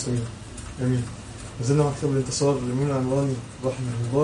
امين. نزلنا مع كتاب الانتصار لمن العنواني رحمه الله.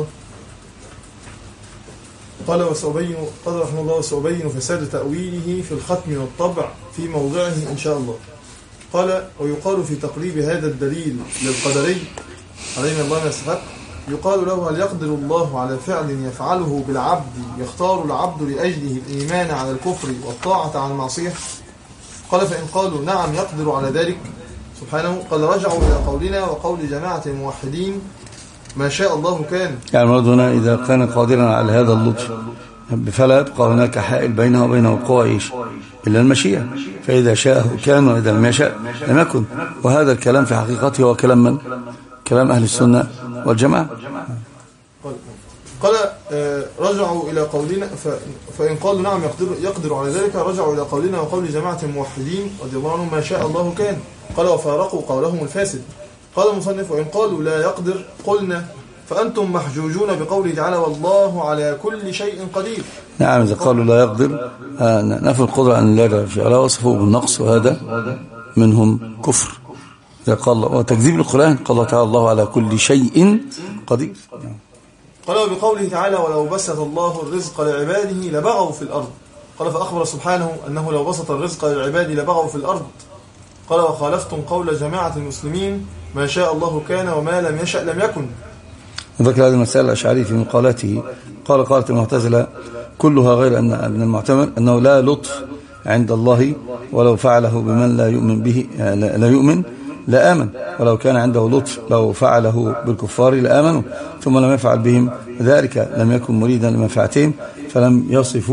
قال رحمه الله: وسأبين فساد تأويله في الختم والطبع في موضعه إن شاء الله. قال: ويقال في تقريب هذا الدليل للقدري علينا الله ما يستحق، يقال له: هل يقدر الله على فعل يفعله بالعبد يختار العبد لأجله الإيمان على الكفر والطاعة على المعصية؟ قال: فإن قالوا نعم يقدر على ذلك سبحانه، قال: رجعوا إلى قولنا وقول جماعة الموحدين: ما شاء الله كان. يعني المراد هنا إذا كان قادرا على هذا اللطف فلا يبقى هناك حائل بينه وبين وقوع إلا المشيئة، فإذا شاء كان وإذا لم يشاء لم يكن. وهذا الكلام في حقيقته هو كلام من؟ كلام أهل السنة والجماعة. قال: رجعوا إلى قولنا فإن قالوا نعم يقدر على ذلك رجعوا إلى قولنا وقول جماعة الموحدين رضي الله عنهم: ما شاء الله كان. قال: وفارقوا قولهم الفاسد. قال المصنف: وإن قالوا لا يقدر قلنا: فأنتم محجوجون بقوله تعالى: والله على كل شيء قدير. نعم، إذا قالوا لا يقدر نفي القدرة عن الله جل وعلا وصفه بالنقص، وهذا منهم كفر. قال وتكذيب القرآن، قال الله تعالى: الله على كل شيء قدير. قال: وبقوله تعالى: ولو بسط الله الرزق لعباده لبغوا في الأرض. قال: فأخبر سبحانه أنه لو بسط الرزق للعباد لبغوا في الأرض. قال: وخالفتم قول جماعة المسلمين: ما شاء الله كان وما لم يشأ لم يكن. ذكر هذه المسألة الأشعري في مقالاته، قالت المعتزلة كلها غير أن ابن المعتمر أنه لا لطف عند الله، ولو فعله بمن لا يؤمن به لا يؤمن لا آمن، ولو كان عنده لطف لو فعله بالكفار لآمنوا، ثم لم يفعل بهم ذلك لم يكن مريدا لمنفعتهم، فلم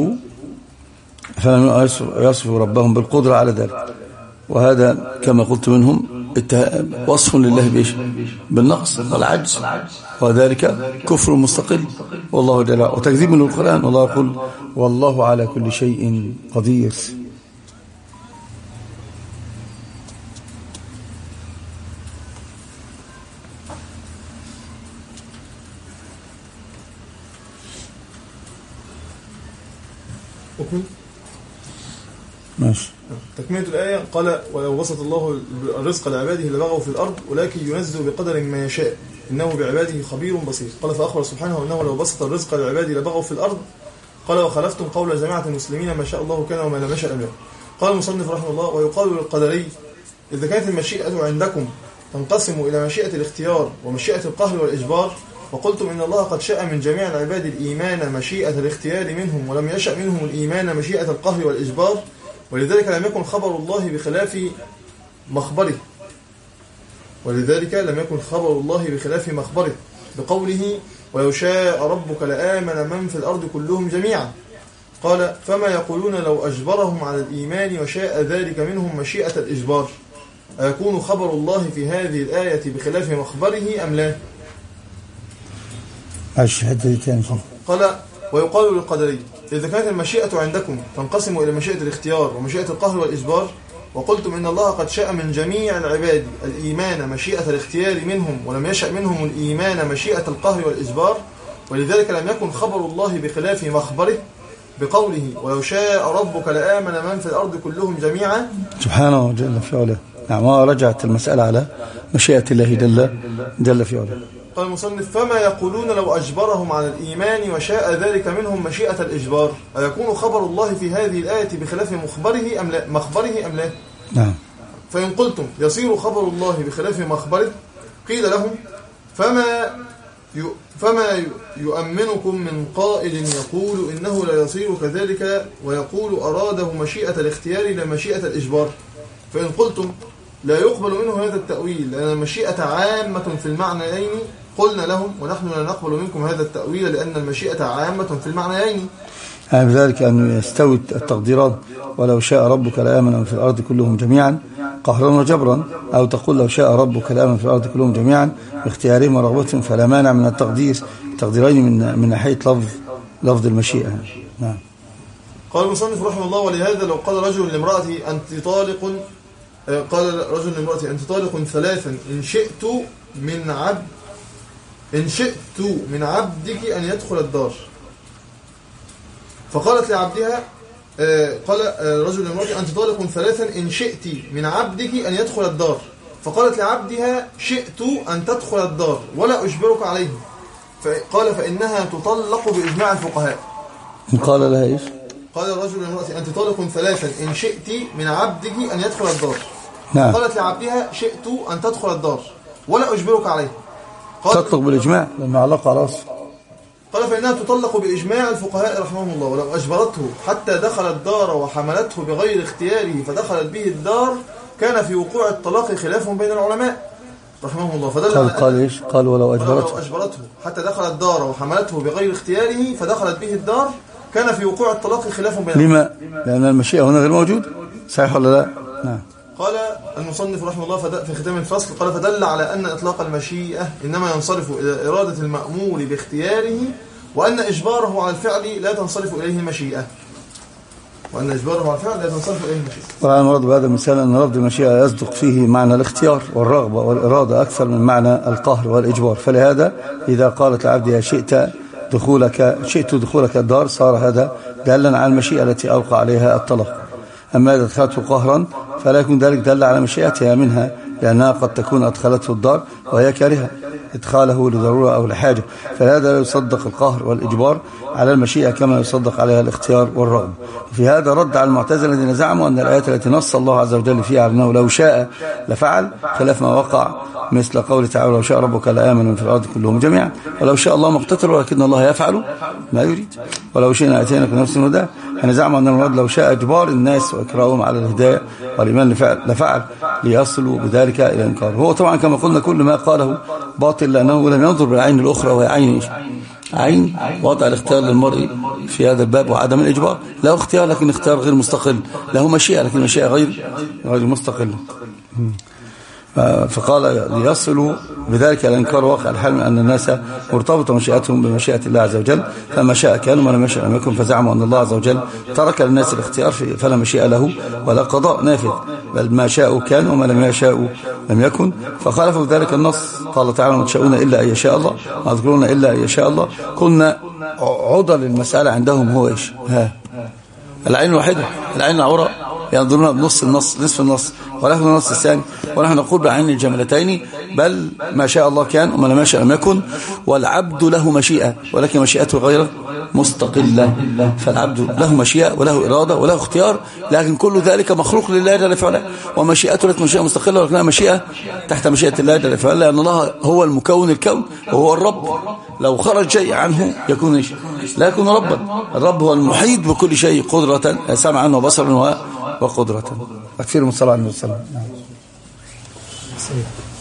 يصفوا ربهم بالقدرة على ذلك. وهذا كما قلت منهم وصف لله بإيش؟ بالنقص والعجز، وذلك كفر مستقل والله جل وعلا، وتكذيب من القرآن. والله يقول: والله على كل شيء قدير. ماشي. تكملة الآية: قال: ولو بسط الله الرزق لعباده لبغوا في الأرض ولكن ينزل بقدر ما يشاء إنه بعباده خبير بصير. قال: فأخبر سبحانه أنه لو بسط الرزق لعباده لبغوا في الأرض. قال: وخالفتم قول جماعة المسلمين: ما شاء الله كان وما لم يشأ لم يكن. قال المصنف رحمه الله: ويقال للقدري: إذا كانت المشيئة عندكم تنقسم إلى مشيئة الاختيار ومشيئة القهر والإجبار، وقلتم إن الله قد شاء من جميع العباد الإيمان مشيئة الاختيار منهم ولم يشأ منهم الإيمان مشيئة القهر والإجبار، ولذلك لم يكن خبر الله بخلاف مخبره بقوله: ولو شاء ربك لآمن من في الأرض كلهم جميعا. قال: فما يقولون لو أجبرهم على الإيمان وشاء ذلك منهم مشيئة الإجبار، أيكون خبر الله في هذه الآية بخلاف مخبره أم لا؟ قال: ويقال للقدري: إذا كانت المشيئة عندكم تنقسم إلى مشيئة الاختيار ومشيئة القهر والإجبار، وقلتم إن الله قد شاء من جميع العباد الإيمان مشيئة الاختيار منهم ولم يشأ منهم الإيمان مشيئة القهر والإجبار، ولذلك لم يكن خبر الله بخلاف مخبره بقوله: ولو شاء ربك لآمن من في الأرض كلهم جميعا سبحانه جل في علاه. نعم، رجعت المسألة على مشيئة الله جل في علاه. قال المصنف: فما يقولون لو أجبرهم على الإيمان وشاء ذلك منهم مشيئة الإجبار، أيكون خبر الله في هذه الآية بخلاف مخبره أم لا؟ نعم. فإن قلتم يصير خبر الله بخلاف مخبره، قيل لهم: فما يؤمنكم من قائل يقول إنه لا يصير كذلك ويقول أراده مشيئة الاختيار لمشيئة الإجبار؟ فإن قلتم لا يقبل منه هذا التأويل لأن المشيئة عامة في المعنيين، قلنا لهم: ونحن لا نقبل منكم هذا التأويل لأن المشيئة عامة في المعنيين. بذلك أن يستوي التقديرات: ولو شاء ربك لآمن في الأرض كلهم جميعا قهرا وجبرا، أو تقول: لو شاء ربك لآمن في الأرض كلهم جميعا باختيارهم ورغبتهم، فلا مانع من التقديرين من ناحية لفظ المشيئة. نعم. قال المصنف رحمه الله: ولهذا لو قال رجل لامرأته: أنت طالق، قال رجل لامرأته: أنت طالق ثلاثا إن شئت من عبدك أن يدخل الدار. فقالت لعبدها: قال رجل لامرأته: أنت طالق ثلاثا إن شئت من عبدك أن يدخل الدار. فقالت لعبدها شئت أن تدخل الدار ولا أجبرك عليه. قال فإنها تطلق بإجماع الفقهاء. قال لها إيش؟ قال الرجل لامرأته أنت طالق ثلاثا إن شئت من عبدك أن يدخل الدار. نعم. قالت لعبدها شئت أن تدخل الدار ولا أجبرك عليه. تطلق بالإجماع لما علاقة على أصل. قال فإنها تطلق بإجماع الفقهاء رحمهم الله، ولو أجبرته حتى دخل الدار وحملته بغير اختياره فدخلت به الدار كان في وقوع الطلاق خلاف بين العلماء رحمهم الله. قال إيش؟ قال ولو أجبرته حتى دخل الدار وحملته بغير اختياره فدخلت به الدار كان في وقوع الطلاق خلاف بين العلماء. لما؟ لأن المشيئة هنا غير موجود. صحيح ولا لا؟ نعم. قال المصنف رحمه الله في ختام الفصل قال فدل على أن إطلاق المشيئة إنما ينصرف إلى إرادة المأمور باختياره، وأن إجباره على الفعل لا تنصرف إليه المشيئة. طبعا المراد بهذا المثال أن لفظ المشيئة يصدق فيه معنى الاختيار والرغبة والإرادة أكثر من معنى القهر والإجبار. فلهذا إذا قالت لعبدها شئت دخولك الدار صار هذا دالا على المشيئة التي أوقع عليها الطلاق. أما إذا دخلته قهرا فلا يكون ذلك دل على مشيئتها منها، لأنها قد تكون أدخلته الدار وهي كارهة إدخاله لضرورة أو لحاجة، فهذا لا يصدق القهر والإجبار على المشيئة كما يصدق عليها الاختيار والرغبة. في هذا رد على المعتزلة الذين زعموا أن الآيات التي نص الله عز وجل فيها على أنه لو شاء لفعل خلاف ما وقع، مثل قول تعالى لو شاء ربك لآمن من في الأرض كلهم جميعا، ولو شاء الله ما اقتتلوا ولكن الله يفعل ما يريد، ولو شئنا أتينا بنفس الهدى. يعني زعموا أن المراد لو شاء إجبار الناس وإكراههم على الهداية والإيمان لفعل ليصلوا بذلك إلى الإنكار. هو طبعا كما قلنا كل ما قاله باطل، لأنه لم ينظر بالعين الأخرى وهي عين وضع الاختيار للمرء في هذا الباب وعدم الإجبار. له اختيار لكن اختيار غير مستقل، له مشيئة لكن مشيئة غير مستقلة. فقال ليصلوا بذلك الانكار واقع الحال من أن الناس مرتبطة مشيئتهم بمشيئة الله عز وجل، فما شاء كان وما لم يشاء لم يكن. فزعموا أن الله عز وجل ترك للناس الاختيار فلا مشيئة له ولا قضاء نافذ، بل ما شاءوا كان وما لم يشاءوا لم يكن. فخالفوا ذلك النص. قال تعالى ما تشاءون إلا أن يشاء الله ما تذكرون إلا أن يشاء الله. قلنا عضل المسألة عندهم هو إيش؟ العين الواحدة، العين العورة ينظرون بنص النص نصف النص ونحن النص الثاني، ونحن نقول بعين الجملتين بل ما شاء الله كان وما لم يشاء لم يكن. والعبد له مشيئة ولكن مشيئته غير مستقلة. فالعبد له مشيئة وله إرادة وله اختيار، لكن كل ذلك مخلوق لله جل وعلا، ومشيئته لك مشيئة مستقلة ولكنها مشيئة تحت مشيئة الله جل وعلا، لأن الله هو المكون الكون وهو الرب. لو خرج شيء عنه يكون إيش؟ لا يكون ربا. الرب هو المحيط بكل شيء قدرة سمعا وبصرا وقدرة. أكثر من الصلاة عليه وسلم.